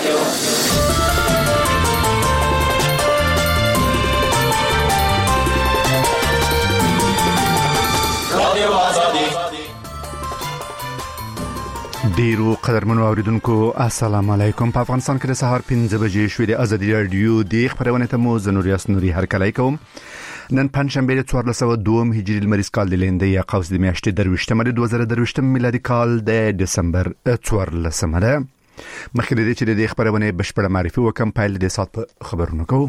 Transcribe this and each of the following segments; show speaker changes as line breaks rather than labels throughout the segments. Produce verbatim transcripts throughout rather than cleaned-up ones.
ډیرو قدرمنو اوریدونکو السلام علیکم. په افغانستان کې د سهار پنځه بجې شوې د ازادي رادیو د خبرونه ته مو زنوریاس نوري هرکلی کوم. نن پنځشنبه د څوارلس سوه دوه هجری لمریز کال د لنډۍ یا قوس د میاشتې درویشتمه د دوه زره درویشتم میلادي کال د دسمبر څوارلسمه ده. مخکې د دې چې د خبرونه بشپړه معرفي وکم پیل د سات په خبرونه کوو.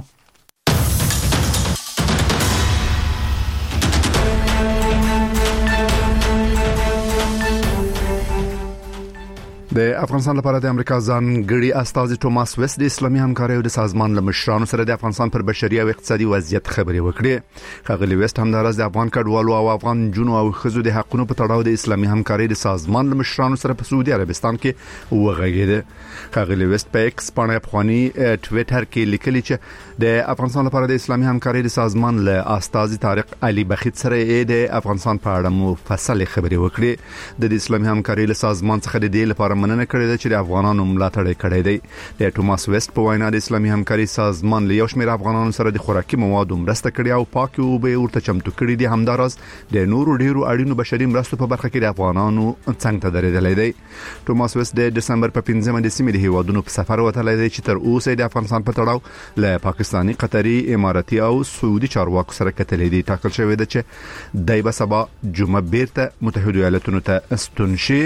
د افغانستان لپاره د امریکا ځانګړي استازي ټوماس ویست د اسلامي همکارۍ او د سازمان له مشرانو سره د افغانستان پر بشري او اقتصادي وضعیت خبرې وکړې. ښاغلي ویست همداراز د افغان کډوالو او افغان جنو او ښځو د حقوقو په تړاو د اسلامي همکارۍ د سازمان له مشرانو سره په سعودي عربستان کې وغږېد. ښاغلي ویست په ایکس باندې افغاني ټویټر کې لیکلي چې د افغانستان لپاره د اسلامي همکارۍ د سازمان له استازي طارق علي بخیت سره د افغانستان په اړه مفصل خبرې وکړې. د اسلامي همکارۍ له سازمان څخه د دې لپاره مننه کړې ده چې د افغانانو ملاتړ کړی دی. د ټوماس ویست په وینا د اسلامي همکارۍ سازمان له یو شمېر افغانانو سره د خوراکي موادو مرسته کړې او پاکي اوبه ورته چمتو کړې دي. همداراز د نورو ډیرو اړینو بشري مرستو په برخه کې د افغانانو څنګ ته درېدلی دی. ټوماس ویست د دسمبر په پنځمه د سیمې د هیوادونو په سفر وتلی دی چې تر اوسه د افغانستان په تړاو له پاکستاني، قطري، اماراتي او سعودي چارواکو سره کتلې دي. ټاکل شوی دی چې دای به سبا جمعه بیرته متحده ایالاتونو ته ستون شي.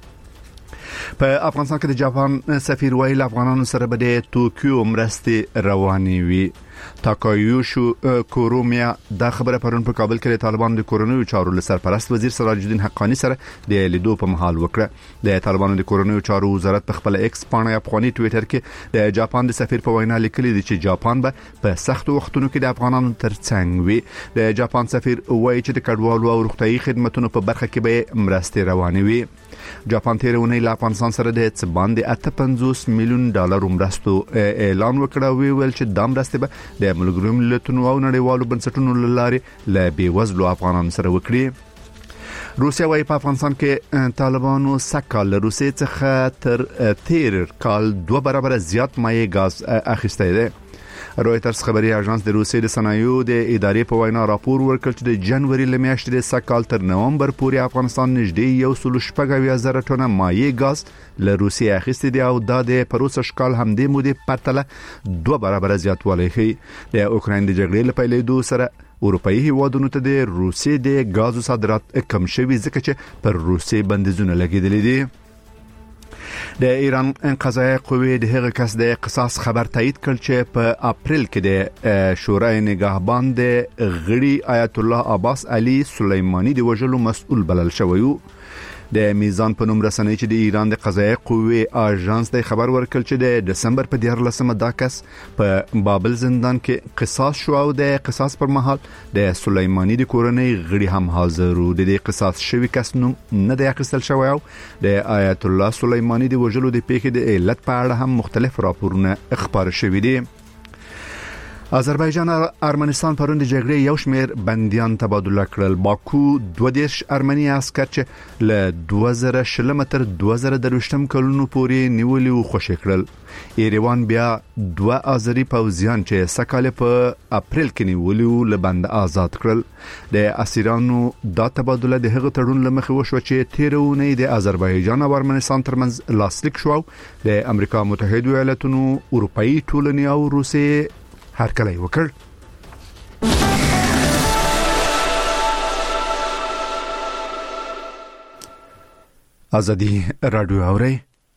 په افغانستان کې د جاپان سفیر ویل افغانانو سره به د توکیو مرستې روانې وي. تاکایوشو کورومیا دا خبره پرون په کابل کې د طالبانو د کورونیو چارو له سرپرست وزیر سراج الدین حقانی سره د لیدو په محل وکړه. د طالبانو د کورونیو چارو وزارت په خپل ایکس باندې افغاني ټویټر کې د جاپان د سفیر په وینا لیکلي دي چې جاپان به په سخت وختونو کې د افغانانو ترڅنګ وي. د جاپان سفیر وایي چې د کډوالو او روغتيایي خدماتو په برخه کې به مرستې روانې وي. جاپان تیرونه له افغانستان سره د څبان د اته پنځوس میلیون ډالر مرستو اعلان وکړ او ویل چې د مرستې به د ملګرو ملتونو او نړیوالو بنسټونو لارې له بیوزلو افغانانو سره وکړي. روسیا وايي په افغانستان کې طالبانو سکهال له روسیې څخه تر تیر کال دوه برابر زیات مایع غاز اخیستی دی. رويټرز خبري اژانس د روسیې د صنایعو د ادارې په وینا راپور ورکړ چې د جنوري له میاشتې د سکهال تر نومبر پورې افغانستان نږدې یو سل شپږ زره ټنه مایع غاز له روسیې اخیستی دی او دا د پروسه شکال همدې مودې پرتله دوه برابر زیاتوالی ښیي. د اوکراین د جګړې له پیلېدو سره اروپאי هیوادونو ته د روسیې د غازو صادرات کم شوي ځکه چې پر روسیې بندیزونه لګیدلي دي. د ایران قضایه قوې د هغه کس د قصاص خبر تایید کړ چې په اپریل کې د شورای نگهبان د غړي آیت الله عباس علي سلیمانی د وژلو مسؤل بلل شوی. د میزان په نوم رسنۍ چې د ایران د قضایه قوې اژانس د خبر ورکړ چې د دسمبر په دیارلسمه دا کس په بابل زندان کې قصاص شو او د قصاص پر مهال د سلیمانی د کورنۍ غړي هم حاضر وو. د دې قصاص شوی کس نوم نه دی اخیستل شوی او د آیت الله سلیمانی د وژلو د پیښې د علت په اړه هم مختلف راپورونه خبر شوي دي. آذربایجان ارمنستان پرون د جګړې یو شمېر بنديان تبادله کړل. باکو دوه دیش ارمني عسكر چې له دوه زره شل تر دوه زره درویشتم کلونو پورې نیولي او خوشی کړل. ایروان بیا دوه آذری پوځیان چې سکهال په اپریل کې نیولي او له بند آزاد کړل. د اسیرانو دا تبادله د هغه تړون لمخې وشو چې تیرونه د آذربایجان او ارمنستان ترمنځ لاسلیک شو. د امریکا متحده ایالاتونو، اروپאי ټولنې او روسیې هرکلی وکړ. ازادي رادیو اوري.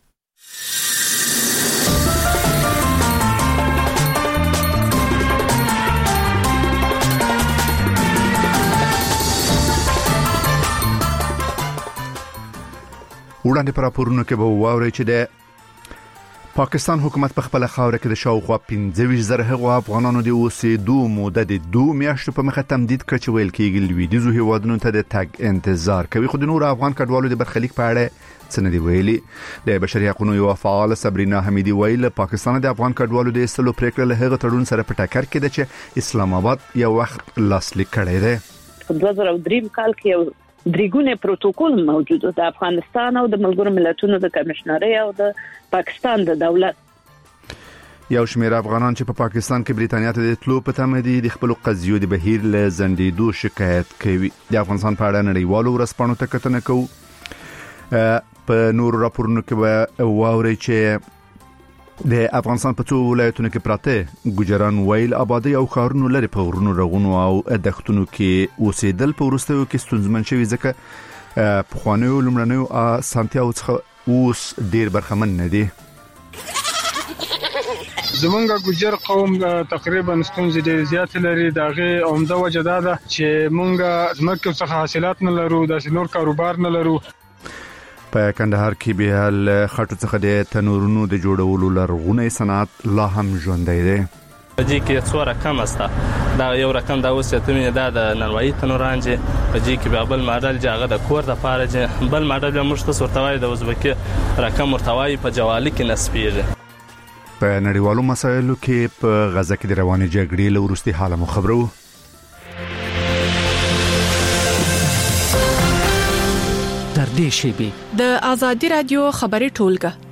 وړاندې پر راپورونو کې به واوري چې د پاکستان حکومت په خپل خاور کې د شاوخوا پنځه ویشت زره افغانانو د اوسېدو موده د دوه میاشتو په مخه تمدید کړ چې ویل کېږي لویدیځو هیوادونو ته د تګ انتظار کوي. خو د نور افغان کډوالو د برخلیک په اړه څه نه دی ویلي. د بشري حقوقو یو فعال صبرینا حمیدی ویل پاکستان د افغان کډوالو د ایستلو پریکړه له هغه تړون سره په ټکر کې ده چې اسلام آباد یو وخت لاسلیک کړی دی.
په دوه زره درې کال کې یو دریګونه پروتوکول موجود د افغانستان او د ملګرو ملتونو د کمشنرۍ او د پاکستان د دولت
یو شمېر افغانان چې په پا پاکستان کې بریتانیا ته د تلو په تمه دي د خپل قضیو د بهیر له زندېدو شکایت کوي. د افغانستان په اړه نړیوالو ورځپاڼو ته کتنه کوو. په نورو راپورونو کې به واورئ چې د افغانستان په څو ولایتونو کې پراته ګوجران ویل آبادی او ښارونو لري په غرونو رغونو او دښتونو کې اوسېدل په وروستیو کې ستونزمن شوي ځکه پخوانیو لومړنیو اسانتیاوو څخه اوس ډیر برخمن نه دي.
زمونږ ګوجر قوم تقریبا ستونزې ډېر زیات لري. دغه عمده وجه دا ده چې مونږ زمکه څخه حاصلات نه لرو، د نور کاروبار نه لرو.
په کندهار کې به ل خټو څخه د تنورونو د جوړولو لرغونی صنعت لا هم ژوندی دی.
پدې کې څو رقم است دا یو رقم دا اوس ته مې دا د نړۍ تنوران چې پدې کې به بل ماډل جاغه د کور د پاره چې بل ماډل موږ ته ورتوای د ازبکی رقم ورتوای په جوالي کې نسبیږي.
په نړیوالو مسایلو کې په غزه کې د روانې جګړې له وروستي حاله مو خبرو.
تر دې شی
د آزادي رادیو خبري ټولګه.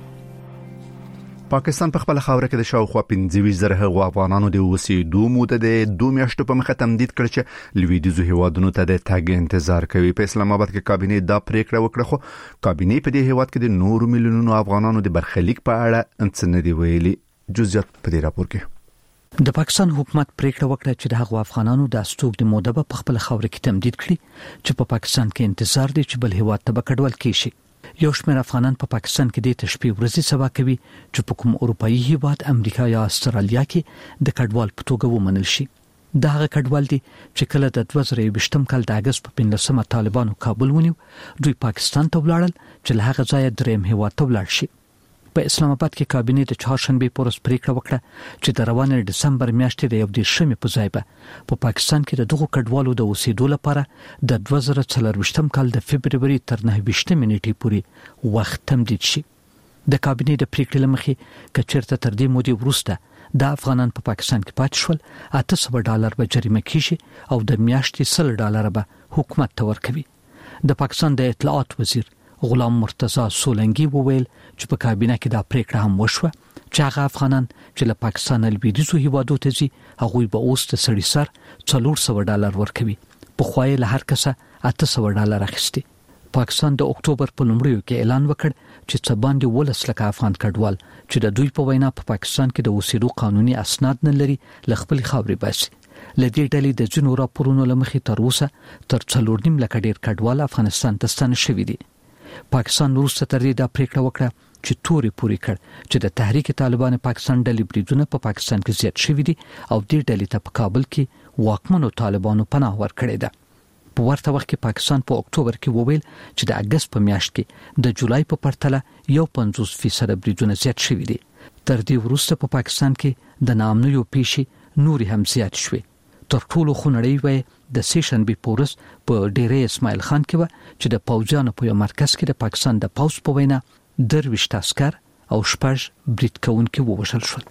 پاکستان په خپل خاور کې د شاوخوا پنځه ویشت زره افغانانو د اوسېدو موده د دوه میاشتو په مخه تمدید کړ چې لویدیځو هیوادونو ته د تګ انتظار کوي. په اسلام آباد کې کابینه دا پریکړه وکړه، خو کابینه په دې هیواد کې د نورو میلیونونو افغانانو د برخلیک په اړه څه نه دی ویلي. جزئیات په دې راپور کې.
د پاکستان حکومت پریکړه وکړه چې د هغو افغانانو د استوګ د موده په خپل خاور کې تمدید کړي چې په پاکستان کې انتظار دي چې بل هیواد ته بکډول کیشي. یو شمېر افغانان په پا پاکستان کې د تشبیه ورځي سبا کوي چې په کوم اروپאי هیواد امریکا یا استرالیا کې د کډوال په توګه ومنل شي. دا هغه کډوال دي چې کله د دوه زره یوویشتم کال د اگست په پنځلسمه طالبانو کابل ونیو، دوی پاکستان ته ولاړل چې له هغه ځایه دریم هیواد ته ولاړ شي. په اسلام آباد کې کابینه د چهارشنبه پورس پریکړه وکړه چې د روانې دسمبر میاشتې د یو دیرشمې په ځای به په پاکستان کې د دغو کډوالو د اوسېدو لپاره د دوه زره څلرویشتم کال د فبرवरी تر نهه ویشتمې نیټې پورې وخت تمدید شي. د کابینه د پریکړې لمخې کچرته تر دې مودې وروسته د افغانان په پا پاکستان کې پاتې شول اته سوه ډالر به جریمه کیږي او د میاشتې سل ډالر به حکومت ته ورکوي. د پاکستان د اطلاعات وزیر غلام مرتضی سولنګي وویل چې په کابینه کې دا پریکړه هم وشوه چې هغه افغانان چې له پاکستان لویدیځو هیوادو ته ځي هغوی به اوس د سړي سر څلور سوه ډالر ورکوي. په خوای له هر کسه اته سوه ډالر اخیستي. پاکستان د اکتوبر په لومړیو کې اعلان وکړ چې څه باندې ولس لکه افغان کډوال چې د دوی په وینا په پاکستان کې د اوسېدو قانوني اسناد نه لري له خپل خاورې باسي. لدې ډلې د جنو راپورونو لمخې تر اوسه تر څلور نیم لک ډیر کډوال افغانستان ته ستانه شوي دي. پاکستان وروسته تر دې دا پریکړه وکړه چې توري پوری کړ چې د تحریک طالبان پاکستان ډلې بریدونه په پا پاکستان کې زیات شوي دي او دې ډلې ته په کابل کې واکمنو طالبانو پناه ورکړې ده. په ورته وخت کې پاکستان په اکتوبر کې وویل چې د اگست په میاشت کې د جولای په پرتله یو پنځوس فیصد بریدونه زیات شوي دي. تر دې وروسته په پا پاکستان کې د ناامنیو پیښې نوري هم زیات شوي. تر ټولو خونړی وای د سیشنبه پورس په ډیره اسماعیل خان کې و چې د پوځیانو په یو مرکز کې د پاکستان د پوځ په وینا درویشت عسكر او شپږ برید کوونکي ووژل شول.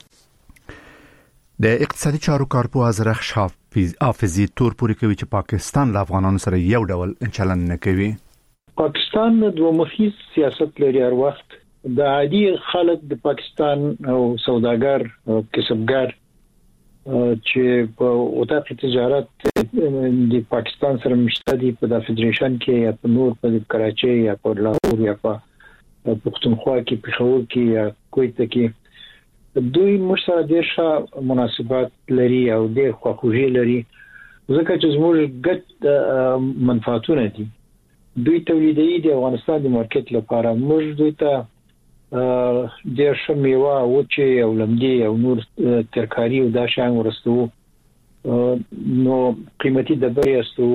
د اقتصادي چارو کارپوه رخش حافظي تور پوري کوي چې پاکستان له افغانانو سره یو ډول چلند نه کوي.
پاکستان دوه مخی سیاست لري. هر وخت د عادي خلک د پاکستان او سوداګر او کسبګر چې په وطن تجارت د پاکستان سره مشته دي په د فدریشن کې یا په نور په کراچۍ یا په لاهور یا په پښتونخوا کې پېښور کې یا کویت کې دوی مشره ډېر ښه مناسبات لري او ډېر خواخوږي لري ځکه چې زموږ ګډ منفعتونه دي. دوی تولیدي د افغانستان د مارکیټ لپاره موږ دوی ته ډېر ښه میوه وچه او لمدي او نور ترکاری او دا شان ورستو نو قیمتي دبري استو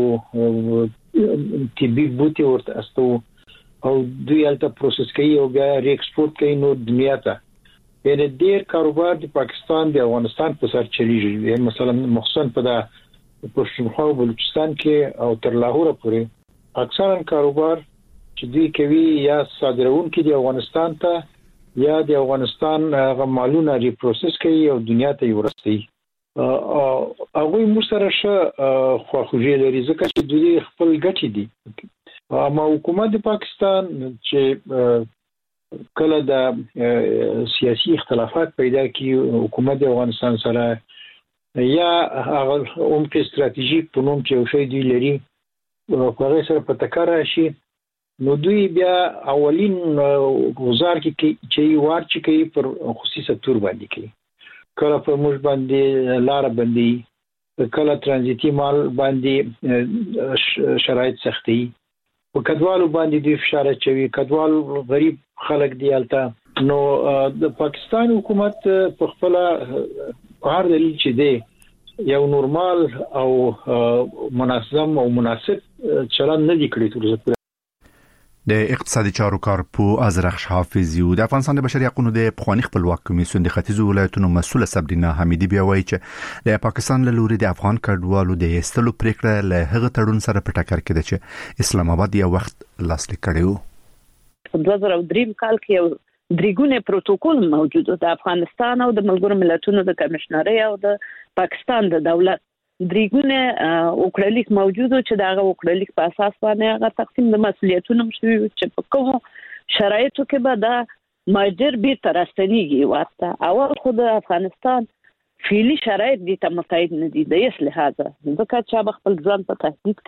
طبي بوتي ورته استو او دوی الته پروسس کوي او بیا ری ایکسپورت کوي نو دنیا ته. یعنی ډېر کاروبار د پاکستان د افغانستان په سر چلیږي. مثلا مخصوصا په د پښتونخوا او بلوچستان کې او تر لاهور پورې اکثرا کاروبار چې دوی کوي یا صادرونکي د افغانستان ته یا د افغانستان غمالونه ری پروسس کوي او دنیا ته ورسوي. هغه موږ سره ښه خواخوږي لري ځکه چې دوی خپل ګټې دي. اما حکومت د پاکستان چې کله د سیاسي اختلافات پیدا کی حکومت افغانستان سره یا هغه عمق استراتیژیک په نوم چې یو شی دی لري په هغه سره په ټکر راشي نو دوی بیا اولین گزار کې چې وارچ کوي پر خصوصي سکتور باندې کوي کله په موږ باندې لار باندې کله ترانزیتي مال باندې شرایط سختي په کډوالو باندې د فشار چوي کډوال غریب خلک دی البته نو د پاکستان حکومت په خپل هر دلیل چې دی یو نورمال او منظم او مناسب چلند نه دی کړی تر
د اقتصادي چارو کارپو ازرخش حافظي د افغانستان د بشري حقوقو د پخوانی خپلواک کمیسیون د ختیځو ولایتونو مسؤله صبرینا حمیدي بیا وایي چې د پاکستان له لوري د افغان کډوالو د ایستلو پریکړه له هغه تړون سره په ټکر کې ده چې اسلام آباد یو وخت لاسلیک کړی و
په دوه زره درې کال کې یو درېګونه پروتوکول موجود د افغانستان او د ملګرو ملتونو د کمشنري او د پاکستان د دولت درېګونه وکړلیک موجود چې داغه وکړلیک په اساس باندې هغه تقسیم د مسولیتونو شوی چې په کوم شرایطو کې به دا ماجر به ترستنیږي ورته اول خو د افغانستان فعلی شرایط دي ته متعهد نه دي د اصل هغه ځکه چې خپل ځان په تهدید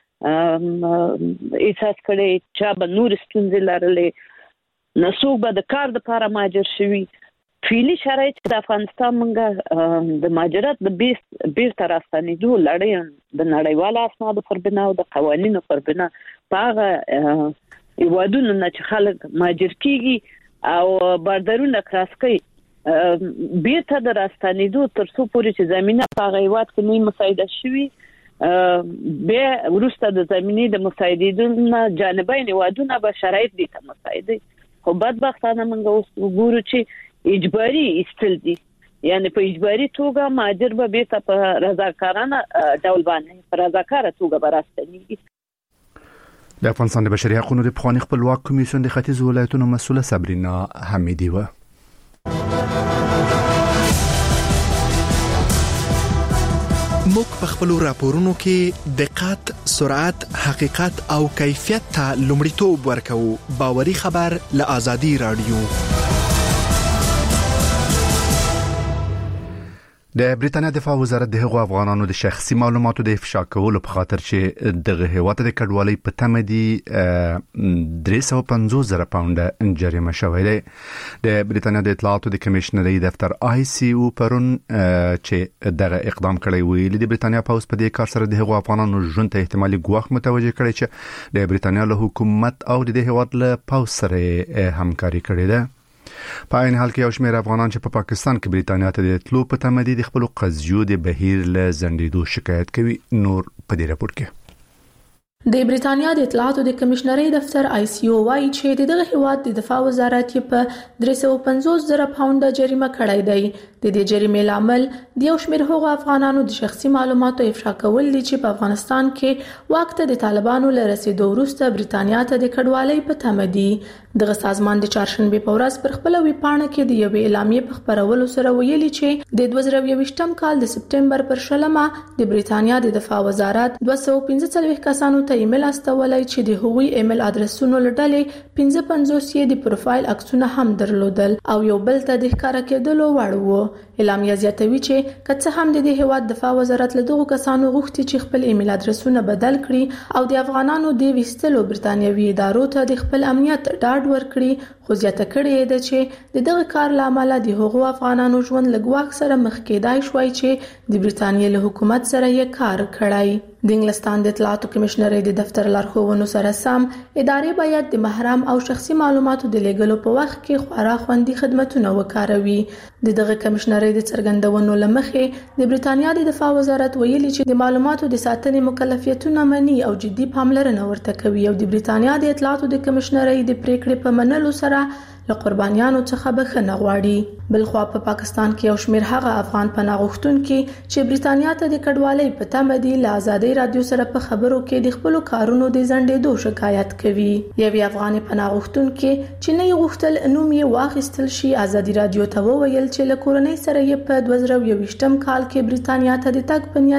کې احساس کړي چې به نور ستونزې لرلې نسوب به د کار لپاره ماجر شوی فعلی شرایط د افغانستان منګه د ماجرات د بیس بیس ترستنیدو لړۍ د نړیوالو اسنادو پر بنا او د قوانینو پر بنا هغه ایوادونو نه چې خلک ماجر کیږي او بردرونه کراس کوي بیرته د راستنیدو تر څو پورې چې زمينه په غیوات کې نه مساعده شوي به ورسته د زمينې د مساعدینو جانبین ایوادونه به شرایط دي ته مساعده خو بدبختانه موږ اوس وګورو چې اجباري استل دي یعنی په اجباري توګه ماجر به بیرته په رضاکارانه ډول باندې په رضاکاره توګه براستنیږي
د افغانستان د بشري حقوقو د پخوانی خپلواک کمیسیون د ختیځو ولایتونو مسؤله صبرینا حمیدي و
موږ په خپل راپورونو کې دقت، سرعت، حقیقت او کیفیت ته لومړیتوب ورکوو. باوري خبر له آزادي رادیو.
د بریټانیا دفاع وزارت د هغو افغانانو د شخصي معلوماتو د افشا کولو په خاطر چې دغه هیواد د کډوالۍ په تمه دي درې سوه پنځوس زره پاونډه جریمه شوی دی. د بریټانیا د اطلاعاتو د کمیشنري دفتر آی سی او پرون چې دغه اقدام کړی ویل د بریټانیا پاوس په دې کار سره د هغو افغانانو ژوند ته احتمالي ګواښ متوجه کړی چې د بریټانیا له حکومت او د هیواد له پاوس سره همکاري کړې ده. په عین حال کې یو شمېر افغانان چې په پا پاکستان کې بریټانیا ته د تلو په تمه دي د خپل قضیو د بهیر له ځنډېدو شکایت کوي. نور په دې راپور کې
د بریټانیا د اطلاعاتو د کمیشنري دفتر آی سی او وايي چې دغه هیواد د دفاع وزارت په درې سوه پنځوس زره پاونډه جریمه کړی دی. د دې جریمې لامل د یو شمېر هغو افغانانو د شخصي معلوماتو افشا کول دي چې په افغانستان کې وخت د طالبانو له رسیدو وروسته بریټانیا ته د کډوالۍ په تمه دي. دغه سازمان د چهارشنبه په ورځ پر خپل ویب پاڼه کې د یوې اعلامیې په خبرولو سره ویلي چې د دوه زره یوویشتم کال د سپټمبر پر شلمه د بریټانیا د دفاع وزارت دوه سوه پنځه څلوېښت کسانو ته ایمیل استولای چې د هغوی ایمیل ادرسونو لړلې پنځه پنځوس یې د پروفایل عکسونه هم درلودل او یو بل ته د ښکارا کېدلو وړ وو. اعلامیه زیاتوي چې کڅه هم د دې هیواد دفاع وزارت له دغو کسانو غوښتي چې خپل ایمیل ادرسونه بدل کړي او د افغانانو د ویستلو برتانیوي ادارو ته د خپل امنیت ډاډ ورکړي، خو زیاته کړې ده چې د دغه کار لامل د هغو افغانانو ژوند له ګواښ سره مخ کېدای شوی چې د برتانیې له حکومت سره یې کار کړی. د انګلستان د اطلاعاتو کمیشنري د دفتر لارښوونو سره سم ادارې باید د محرم او شخصي معلوماتو د لیږلو په وخت کې خورا خوندي خدمتونه وکاروي. د دغه کمیشنري د څرګندونو لمخې د بریټانیا د دفاع وزارت ویلي چې د معلوماتو د ساتنې مکلفیتونه مني او جدي پاملرنه ورته کوي او د بریټانیا د اطلاعاتو د کمیشنري د پریکړې په منلو سره له قربانیانو څخه بخښنه غواړي. بلخوا په پاکستان کې یو شمېر هغه افغان پناه غوښتونکي چې بریټانیا ته د کډوالۍ په تمه دي له آزادۍ رادیو سره په خبرو کې د خپلو کارونو د ځنډېدو شکایت کوي. یوې افغاني پناه غوښتونکي چې نه یې غوښتل نوم یې واخیستل شي آزادي رادیو ته وویل چې له کورنۍ سره یې په دوه زره یوویشتم کال کې بریټانیا ته د تګ په نیت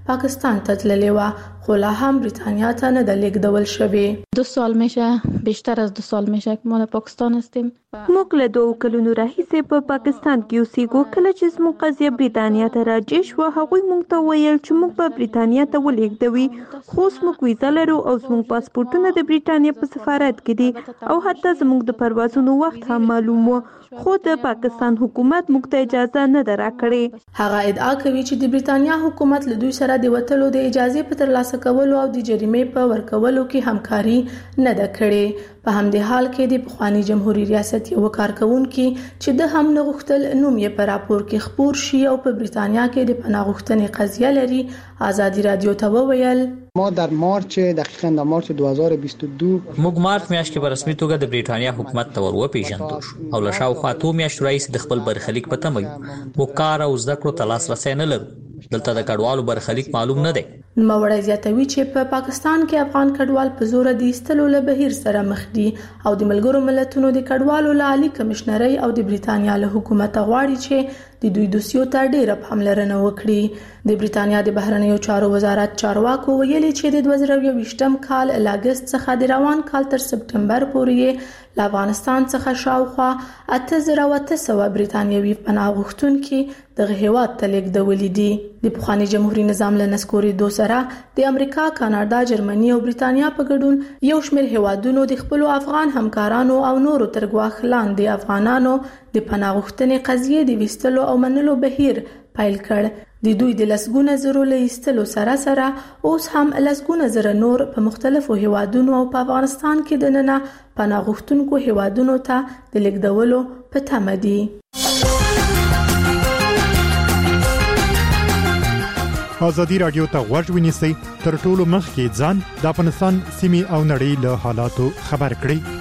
پاکستان ته تللې و خو لا هم بریتانیا ته نه د لیږدول شوې.
دو سال میشه، بیشتر از دو سال میشه که ما در پاکستان هستیم.
موږ له دوه کلونو راهیسې په پاکستان کې اوسېږو. کله چې زموږ قضیه بریتانیا ته راجع شوه هغوی موږ ته ویل چې موږ به بریتانیا ته ولېږدوي، خو اوس موږ ویزه لرو او زموږ پاسپورټونه د بریتانیا په سفارت کې دي او حتی زموږ د پروازونو وخت هم معلوم و، خو د پاکستان حکومت موږ ته اجازه نه ده راکړې.
هغه ادعا کوي چې د بریتانیا حکومت له دوی سره د وټلو د اجازه په ترلاسه کولو او د جریمې په ورکولو کې همکاري نه ده کړې. په همدې حال کې د پخوانی جمهوریت ریاست یو کارکونکي چې د هم نه غوښتل نوم یې په راپور کې خپور شي او په بریتانیا کې د پناه غوښتنې قضیه لري، آزادي رادیو ته وویل
ما در مارچ دقیقاً در مارچ دو هزار و بیست و دو
موږ مارچ میاشت کې په رسمي توګه د بریتانیا حکومت ته ور وپیژندل شو او له شاوخوا اتو میاشتو راهیسې د خپل برخلیک په تمه یو. موږ کار او زده کړو ته لاسرسی نه لرو. دلته د کډوالو برخلیک معلوم نه دی.
نوموړی زیاتوي چې په پاکستان کې افغان کډوال په زور د ایستلو له بهیر سره مخ دي او د ملګرو ملتونو د کډوالو له عالی کمشنرۍ او د بریتانیا له حکومت غواړي چې د دوی دوسیو ته ډیره پاملرنه وکړي. د بریتانیا د بهرنیو چارو وزارت چارواکو ویلي چې د دوه زره یوویشتم کال له اگست څخه د روان کال تر سپټمبر پورې له افغانستان څخه شاوخوا اته زره او اته سوه بریتانیوي پناه غوښتونکي دغه هیواد ته لیږدولي دي. د پخوانی جمهوریت نظام له نسکورېدو سره د امریکا، کاناډا، جرمني او بریتانیا په ګډون یو شمېر هیوادونو د خپل افغان همکارانو او نورو تر ګواښ لاندې افغانانو د پناه غوښتنې قضیې د ویستلو او منلو بهیر پیل کړ. د دوی د لسګونه زرو له ایستلو سره سره اوس هم لسګونه زره نور په مختلفو هیوادونو او په افغانستان کې د ننه پناه غوښتونکو هیوادونو ته د لیږدولو په تمه دي.
آزادي رادیو ته غوږ ونیسئ، تر ټولو مخکې ځان د افغانستان سیمې او نړۍ له حالاتو خبر کړئ.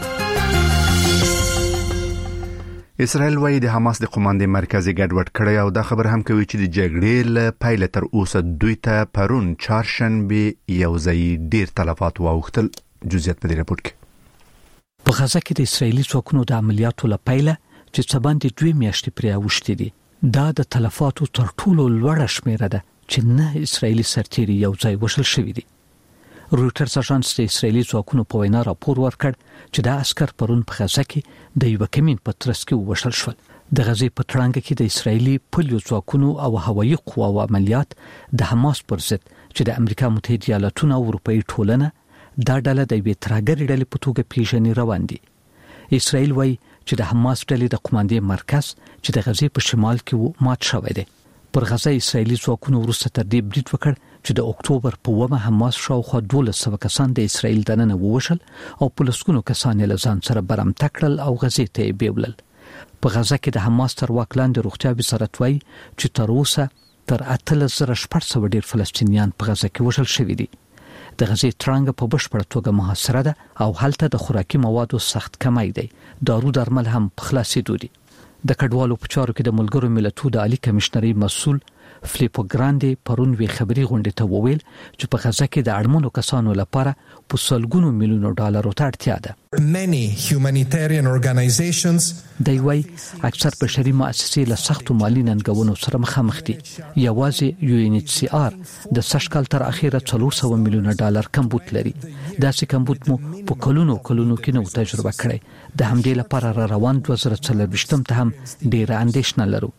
اسرائیل وايي د حماس د قوماندې مرکزي ګډوډ کړی او دا خبر هم کوي چې د جګړې له پیل تر اوسه دوی ته پرون چهارشنبه یو ځای ډیر تلفات واوښتل. جزئیات په دې راپور کې.
په غزه کې د اسرائیلي ځواکونو د عملیاتو له پیله چې څه باندې دوه میاشتې پرې اوښتې دي، دا د تلفاتو تر ټولو لوړه شمیره ده چې نه اسرائیلي سرتیري یو ځای وشل شوي دي. رویټرز اژانس د اسرائیلي ځواکونو په وینا راپور ورکړ چې دا عسكر پرون په غزه کې د یو کمین په ترڅ کې وشل شول. د غزې په ترانګ کې د اسرائیلي پولیو ځواکونو او هوایي قواو عملیات د حماس پر ضد چې د امریکا متحده ایالاتونو او اروپאי ټولنه دا ډله د یوې ترهګرې ډلې په توګه پیژني روان دي. اسرائیل وايي چې د حماس ډلې د قوماندې مرکز چې د غزې په شمال کې مات شوی دی. پر غزه اسرائیلي ځواکونو وروسته تر دې برید وکړ چې د اکتوبر په اوومه حماس شاوخوا دولس سوه کسان د اسرائیل دننه ووژل او په لسګونو کسان له ځان سره برمته کړل او غزې ته یې بیولل. په غزه کې د حماس تر واک لاندې روغتیا وزارت وايي چې تر اوسه تر اتلس زره شپږ سوه ډیر فلسطینیان په غزه کې وژل شوي دي. د غزې ترانګ په بشپړه توګه محاصره ده او هلته د خوراکي موادو سخت کمی دی. دارو درمل هم په خلاصېدو دي. د کډوالو په چارو کې د ملګرو ملتونو د عالی کمشنرۍ مسؤل فلیپو ګراندي پرون وی خبري غونډه ته وویل چې په غزه کې د اړمنو کسانو لپاره په سلګونو میلیونو ډالرو ته اړتیا ده.
Many humanitarian organizations
دی وايي اکثر بشري مؤسسې له سختو مالي ننګونو سره مخامخ دي. یوازې یو ان ایچ سی آر د سشکال تر اخیره څلور سوه میلیونه ډالر کمبود لري. دا سې کمبود مو په کلونو کلونو کې نو تجربه کړی. د همدې لپاره را روان دوه زره څلرویشتم ته هم ډیره اندېښنه لرو.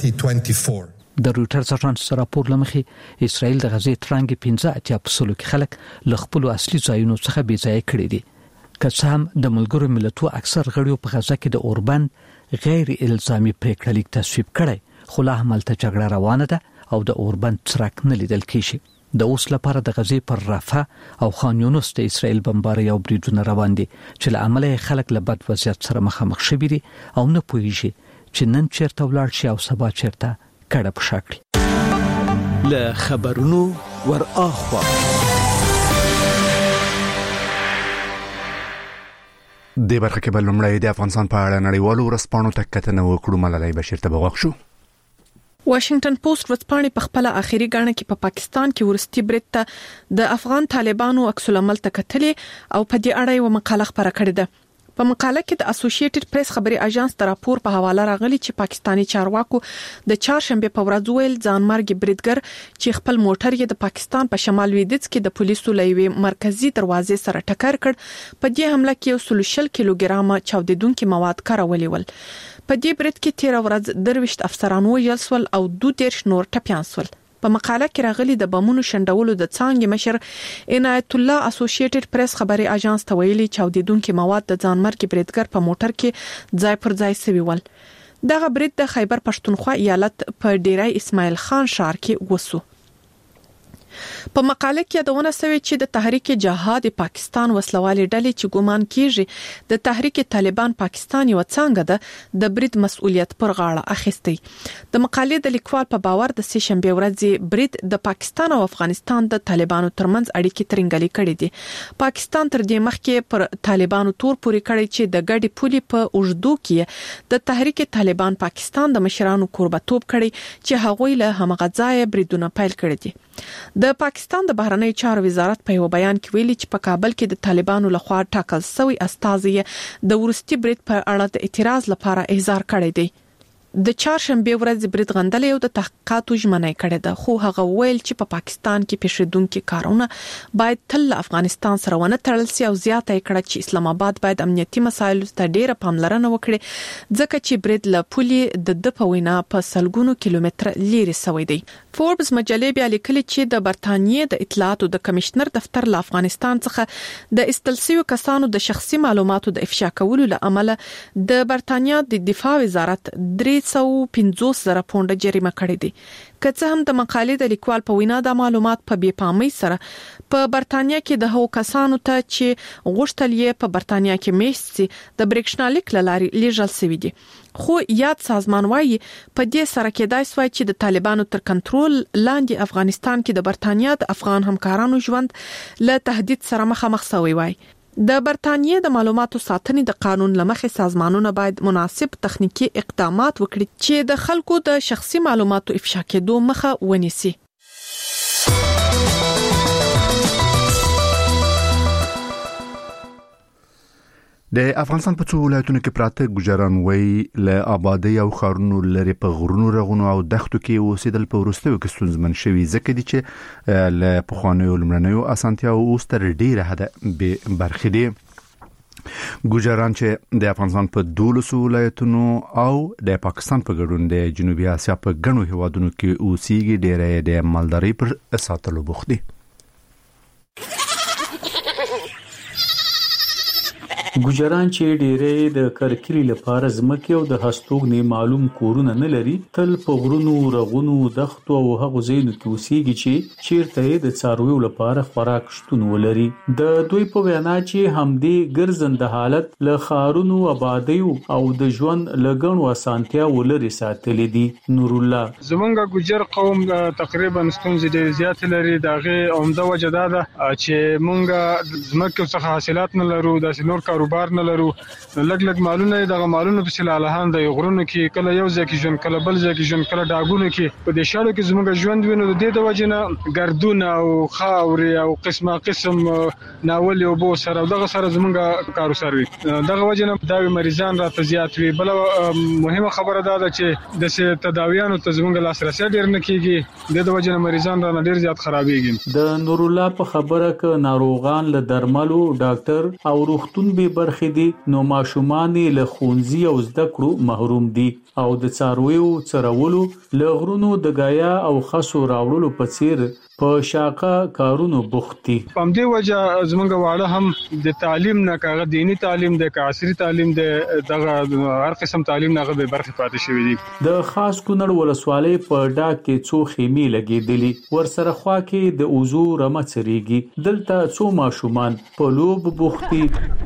د رویټرز اژانس راپور لمخې اسرائیل د غزې ترانګ پنځه اتیا په سلو کې خلک له خپل اصلي ځایونو څخه بې ځای کړي دي. که څه هم د ملګرو ملتونو اکثر غړیو په غزه کې د اوربند غیر الزامي پریکړه لیک تصویب کړی، خو لا هم هلته جګړه روانه ده او د اوربند څرک نه لیدل کیږي. د اوس لپاره د غزې پر رافه او خان یونس د اسرائیل بمباري او بریدونه روان دي چې له امله خلک له بد وضعیت سره مخامخ شوي دي او نه پوهیږي چې نن چیرته ولاړ شي او سبا چیرته کډه په شکل.
له خبرونو ور اخوا
د برخه کې بل لمړی د افغانستان په اړه نړیوالو ورځپاڼو ته کتنه وکړو. ملالۍ بشیر ته بغوښ شو.
واشنگټن پوسټ ورځپاڼې په خپل اخیری غاڼه کې په پاکستان کې ورستي برید ته د افغان طالبانو عکس العمل ته کتلې او په دې اړه یو مقاله خبره کړې ده. په مقاله کې د اسوسییټډ پریس خبري اژانس تر راپور په حواله راغلي چې پاکستانی چارواکو د چهارشنبه په ورځ ویل ځانمرګي بریدګر چې خپل موټر یې د پاکستان په شمال لویدیځ کې د پولیسو لوي مرکزی دروازې سره ټکر کړ. په دې حمله کې یو سل شل کیلوګرام چاودیدونکي مواد کارولي ول. په دې برید کې تیر ورځ درويشت افسران وژل شول او دوه دیرش نور ټپيان شول. په مقاله کې راغلي د بمونو شندولو د څانګې مشر عنایت الله اسوسییټډ پریس خبري اژانس ته ویلي چاودیدونکي مواد د ځانمرګي بریدګر په موټر کې ځای پر ځای سوي ول. دغه برید د خیبر پښتونخوا ایالت په ډیرای اسماعیل خان ښار کې وسو. په مقاله کې یادونه شوې چې د تحریک جهاد پاکستان وسلوالې ډلې چې ګومان کیږي د تحریک طالبان پاکستان یو څنګه ده د برید مسؤلیت پر غاړه اخیستی. د مقالې د لیکوال په باور د سه شنبه ورځې برید د پاکستان او افغانستان د طالبانو ترمنځ اړیکې ترنګلې کړې دي. پاکستان تر دې مخکې پر طالبانو تور پوري کړی چې د ګډي پولي په اوږدو کې د تحریک طالبان پاکستان د مشرانو کوربتوب کړي چې هغوی له همغه ځای بریدونه پیل کړي دي. د پاکستان د بهرنی چارو وزارت په یو بیان کې ویلي چې په کابل کې د طالبانو لخوا ټاکل شوی استازي د ورستي برید په اړه د اعتراض لپاره احضار کړی دی. د چهارشنبه ورځ برید غندلې او د تحقیقاتو ژمنه کړې ده، خو هغه ویل چې په پا پاکستان کې پیښیدونکي کارونه باید تل افغانستان سره ونه تړل شي او زیاته کړه چې اسلام آباد باید امنیتي مسایلو ته ډیره پاملرنه وکړي ځکه چې برید له پولي د د په وینا په سلګونو کیلومتر لیري سوی دی. فوربس مجلې بیا لیکلي چې د برتانیې د اطلاعاتو د کمشنر دفتر له افغانستان څخه د استلسیو کسانو د شخصي معلوماتو د افشا کولو لامل د برتانیا د دفاع وزارت درې سو پنځوس زره پونډه جریمه کړې دي. که څه هم د مقالې د لیکوال په وینا د معلومات په بې پامۍ سره په برتانیا کې د هغو کسانو ته چې غوښتل یې په برتانیا کې میشت سي د بریښنالیک له لارې لیږل شوي دي. خو یاد سازمان وايي په دې سره کېدای شوی چې د طالبانو تر کنټرول لاندې افغانستان کې د برتانیا د افغان همکارانو ژوند له تهدید سره مخامخ شوی وای. د برتانیې د معلوماتو ساتنې د قانون لمخې سازمانونه باید مناسب تخنیکی اقدامات وکړي چې د خلکو د شخصي معلوماتو افشا کېدو مخه ونیسي.
د افغانستان په څو ولایتونو کې پراته ګوجران وای له آبادی او خارونو لري په غرونو رغونو او دښتو کې اوسېدل په ورستیو کې ستونزمن شوي ځکه دي چې له پخوانیو لمړنیو اسانتیاو اوس تر ډیره حد به برخې دي. ګوجران چې د افغانستان په دولسو ولایتونو او د پاکستان په ګډون د جنوبي اسیا په ګڼو هیوادونو کې اوسېږي ډیره د مالداري پر ساتلو بوخت دي.
ګوجران چې ډېرې د کرکلی لپاره ځمکې او د هستوګنې معلوم کورونه نه لري تل په غرونو رغونو دښتو او هغو ځایونو کې اوسېږي چې چیرته د څارویو لپاره خوراک شتون ولري. د دوی په وینا چې همدې ګرځنده حالت له خارونو آبادیو او د ژوند لګڼو اسانتیا ولري ساتلې دي. نور الله
زمونږ ګوجر قوم تقریبا ستونزې ډېر زیات لري. دغه عمده وجه دا ده چې مونږ ځمکې څخه حاصلات نه لرو، د نور کاروبار نه لرو. لګ لګ مالونه دغه مالونه په سلالهان د غرونو کې کله یو ځای کې ژوند کله بل ځای کې ژوند کله ډاګونو کې په دې شاړو کې زموږ ژوند وینو. د دې د وجنه ګردونه او خاوري او قسمه قسم ناول او بو سره دغه سره زموږ کارو سروي دغه وجنه دا مریضان راته زیات وي. بل مهمه خبره ده چې د تداویانو ته زموږ لاسرسي ډیر نه کیږي. د دې وجنه مریضان را ډیر زیات خرابېږي.
د نور الله په خبره ک ناروغان له درملو ډاکټر او روغتون به برخې دي نو ماشومان له خونځي او زده کړو محروم دي او د څارویو څرولو له غرونو د غایا او خسو راوړلو په څیر په شاقه کارونو بوختي.
په دې وجه زمونږ واړه هم د تعلیم نه کاغه دینی تعلیم د عصري تعلیم د دغه هر قسم تعلیم نه به برخه پاتې شوی دي.
د خاص کونړ ولسوالۍ په ډاګ کې څو خیمې لګېدلې ورسره خوا کې د اوزو رمه چریږي. دلته څو ماشومان په لوب بوختي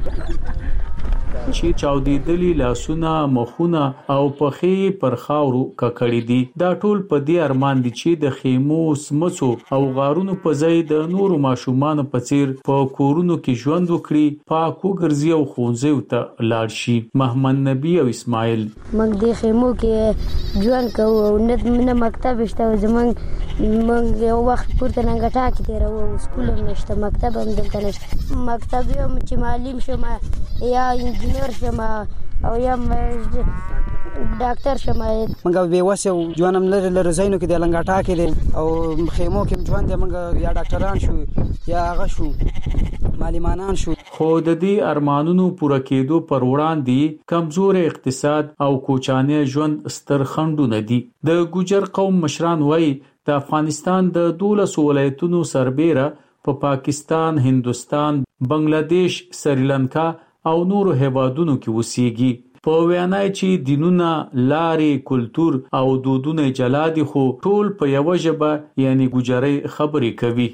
چې چاودېدلي لاسونه مخونه او پخې پر خاورو ککړې دي. دا ټول په دې ارمان دي چې د خیمو سمڅو او غارونو په ځای د نورو ماشومانو په څیر په کورونو کې ژوند وکړي، پاک وګرځي او ښوونځیو ته لاړ شي. محمد نبی او اسماعیل
موږ د خیمو کې ژوند کوو او نه مکتب شته. زمونږ موږ یو وخت پورته ننګټا کې تېروو، سکول هم نشته، مکتب هم دلته نشته. مکتب هم چې معلم شم یا انجینر نور شم او یم ډاکټر شم.
منګه به وسو ځوانم لر لر زینو کې د لنګاټا کې دي او خیمو کې ځوان دي منګه یا ډاکټران شو یا هغه شو معلمانان شو.
خو د دې ارمانونو پوره کېدو پر وړاندې کمزور اقتصاد او کوچانه ژوند ستر خنډونه دي. د ګوجر قوم مشران وایي د افغانستان د دولس ولایتونو سربېره په پا پاکستان، هندستان، بنگلاديش، سریلانکا او نورو هیوادونو کې وسیږي. په ویانای چې دینونه، لارې، کلچر او دودونه جلا دي خو ټول په یو ژبه یعنی ګوجري خبرې کوي.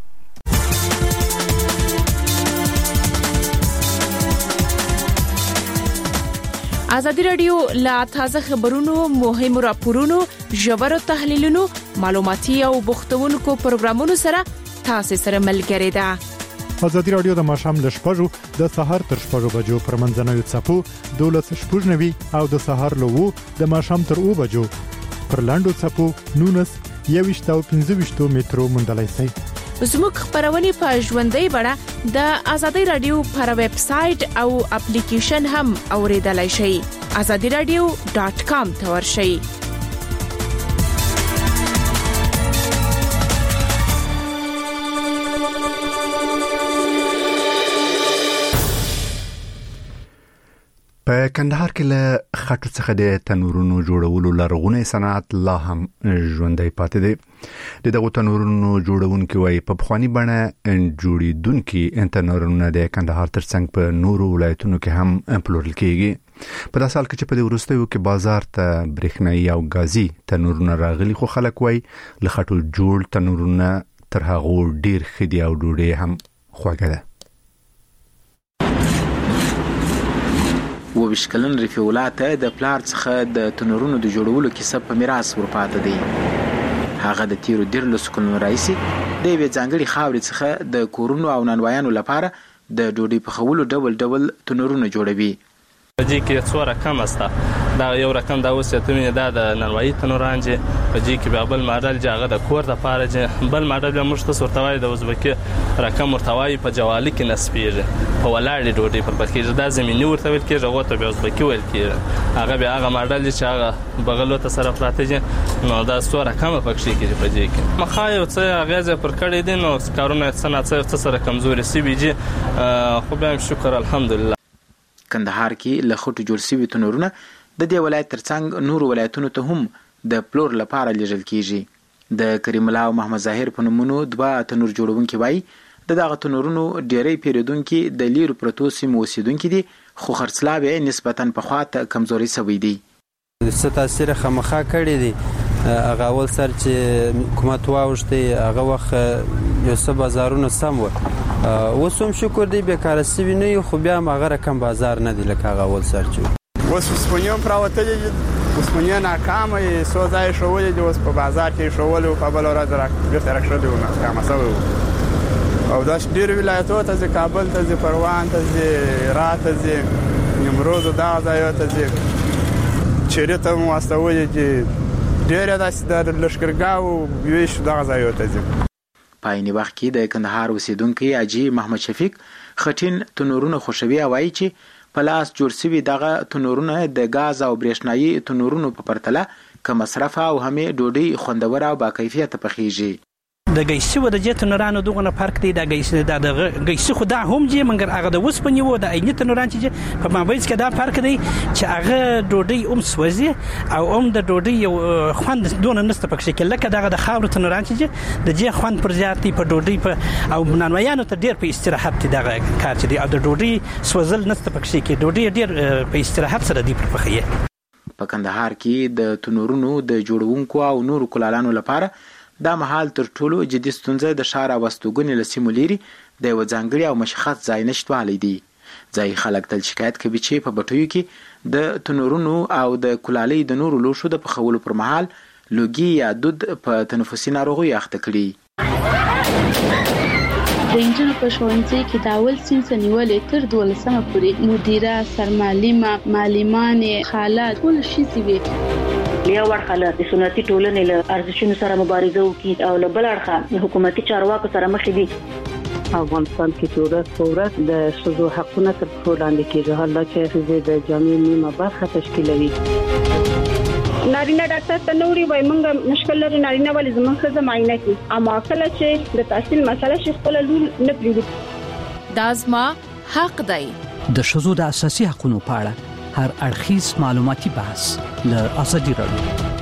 ازادي رادیو لا تازه خبرونو، مهمو راپورونو، ژورو تحلیلونو، معلوماتي او بوختونکو پروګرامونو سره تاسو سره ملګری ده.
ازادي رادیو د ماشام د شپږو د سهار تر شپږو بجو پر منځنوي څپو دولس شپږ نوي او د سهار له وو د ماشام تر او بجو پر لاندو څپو نونس یويشت او پنځه ویشت مترو مندلای سي.
زموږ خبرونه په ژوندۍ بڼه د ازادي رادیو پر ویب سټ او اپلیکیشن هم اوریدلای شئ. azadi radio dot com ته ورشئ.
په کندهار کې له خټو څخه د تنورونو جوړولو لرغونی صنعت لا هم ژوندۍ پاتې دی. دغه تنورونو جوړونکي وایي په بخوانی بڼه جوړیدونکي تنورونه د کندهار ترڅنګ په نورو ولایتونو کې هم پلورل کیږي. په داسې حال کې چې په دې وروستیو کې بازار ته برېښنايي او غازي تنورونه راغلي خو خلک وایي له خټو جوړ تنورونه تر هغه ډیر خدي او ډوډۍ هم خوږه ده.
و بشکلن رفیولاته د پلار څخه د تنورونو د جوړولو کیسه په میراث ورپاتې دی. هغه د تیرو ډیرلو سکونو رئیسي د یوې ځانګړي خاورې څخه د کورونو او نانوایانو لپاره د ډوډۍ پخولو ډول ډول تنورونه جوړوي.
په دې کې څو رقم استا دا یو رقم دا اوس ته مینه دا د نانوایی تنوران چې په دې کې به بل ماډل جاغه د کور د پاره چې بل ماډل موږ ته ورتوای د ازبکی رقم ورتوای په جوالي کې نسبیږي په ولاړې ډوډۍ پر پکې دا زميني ورته ویل کېږي هغه ته به ازبکی ویل کېږي. هغه به هغه ماډل چې هغه بغلو ته سره پراته نو دا څو رقم پکې کېږي په دې کې مخای او څه هغه پر کړی دي نو کارونه صنعت څه سره کمزوري سی بيږي. خو به شکر الحمدلله.
کندهار کې له خټو جوړ شوي تنورونه د دې ولایت ترڅنګ نور ولایتونو ته هم د پلور لپاره لیږل کیږي. د کریم الله او محمد ظاهر په نومونو دوه تنور جوړونکي وایي د دغه تنورونو ډېری پیرودونکي د لیرو پرتو سیمو اوسیدونکي دي خو خرڅلاو یې نسبتاً په خواته کمزوري شوی دی.
څه تاثیر خامخا کړی دی. هغه اول سر چې حکومت واوښتي هغه وخت یو څه بازارونه سم و اوس هم شکر دی بیکاره سوي نه خو بیا هم هغه رقم بازار نه دی لکه هغه اول سر چې
اوس وسپنیو پراوتلې دي وسپنیو ناکامه یې څو ځای شولې دي اوس په بازار کې شولې او په بل ورځ را بیرته راښودې و ناکامه شوی او دا ډېر ولایتونو ته ځي کابل ته ځي پروان ته ځي هرات ته ځي نیمروز دغه ځایو ته ځي چیرې ته مو واستولې چې ډېر داسې د لښکرګاو ویش دغه ځایو ته ځي.
په عین وخت کې د کندهار اوسیدونکي اجي محمد شفیق خټین تنورونه خوشوي او وایي چې په لاس جوړ شوي دغه تنورونه د غاز او برېښنايي تنورونو په پرتله کم مصرف او همې ډوډۍ خوندور او با کیفیت پخېږي.
د ګیسي و د جتنورانو دغه فرق دی د ګیسي د ګیسي خو دا هم جې منګر هغه د وسپنی و د عیني تنوران چې په مابینځ کې دا فرق دی چې هغه ډوډۍ اوم سوځي او اوم د ډوډۍ یو خوند دونه نسته پکې کې لکه دغه د خاور تنوران چې د جې خوند پر زیات دی په ډوډۍ په او نانوایانو ته ډیر په استراحت دی دغه کار چې دی او د ډوډۍ سوځل نسته پکې کې ډوډۍ ډیر په استراحت سره دی پر پخې.
په کندهار کې د تنورونو د جوړونکو او نورو کلالانو لپاره دا مهال تر ټولو جدي ستونزه د ښار او واستوګنې له سیمو لرې د یوه ځانګړي او مشخص ځای نشتوالی دی. ځایي خلک تل شکایت کوي چې په بټیو کې د تنورونو او د کلالۍ د نورو لوښو د پخولو پر مهال لوګي یا دود په تنفسي ناروغیو اخته کړي.
د انجنونو په ښوونځي کې د اول صنف نیولې تر دولسمه پورې مدیره، سرمعلمه، معلمانې، خاله ټول ښځې وې.
یو ورخه له سنتي ټولنې له ارزښتونو سره مبارزه وکړي او له بل اړخه حکومتي چارواکو سره مخ دي. افغانستان کې ټولرت فورت د شذو حقونه تر څو لاندې کېږي حالا چې د جامع نیمه برخه تشکیلوي.
نارینه ډاکټر ته نوري وای مونږ مشکل لري نارینه ولې زموږ څه معاینه کوي اما کله چې د تحصیل مسله شي خپل لول نه پریږدي.
دا زما حق دی.
د شذو د اساسي حقوقو په اړه هر اړخیز معلوماتي بحث له ازادي راډیو